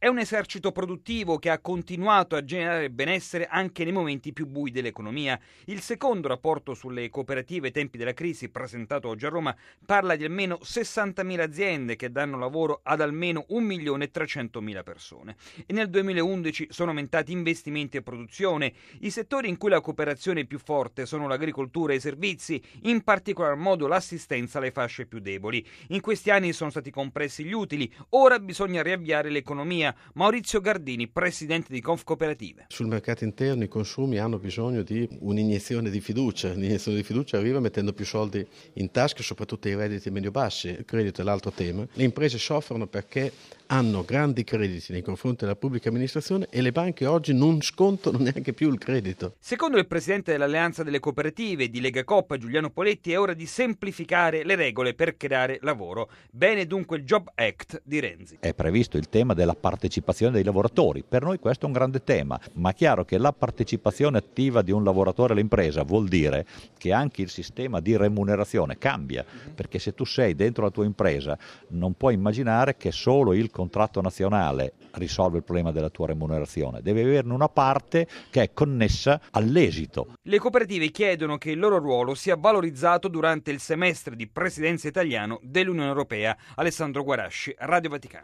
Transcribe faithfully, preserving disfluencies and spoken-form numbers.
È un esercito produttivo che ha continuato a generare benessere anche nei momenti più bui dell'economia. Il secondo rapporto sulle cooperative ai tempi della crisi, presentato oggi a Roma, parla di almeno sessantamila aziende che danno lavoro ad almeno un milione e trecentomila persone. E nel duemilaundici sono aumentati investimenti e produzione. I settori in cui la cooperazione è più forte sono l'agricoltura e i servizi, in particolar modo l'assistenza alle fasce più deboli. In questi anni sono stati compressi gli utili, ora bisogna riavviare l'economia. Maurizio Gardini, presidente di Confcooperative. Sul mercato interno i consumi hanno bisogno di un'iniezione di fiducia. L'iniezione di fiducia arriva mettendo più soldi in tasca, soprattutto i redditi medio-bassi. Il credito è l'altro tema. Le imprese soffrono perché hanno grandi crediti nei confronti della pubblica amministrazione e le banche oggi non scontano neanche più il credito. Secondo il presidente dell'Alleanza delle Cooperative di Legacoop, Giuliano Poletti, è ora di semplificare le regole per creare lavoro. Bene dunque il Job Act di Renzi. È previsto il tema della partecipazione dei lavoratori. Per noi questo è un grande tema, ma è chiaro che la partecipazione attiva di un lavoratore all'impresa vuol dire che anche il sistema di remunerazione cambia, perché se tu sei dentro la tua impresa non puoi immaginare che solo il contratto nazionale risolve il problema della tua remunerazione, deve averne una parte che è connessa all'esito. Le cooperative chiedono che il loro ruolo sia valorizzato durante il semestre di presidenza italiano dell'Unione Europea. Alessandro Guarasci, Radio Vaticano.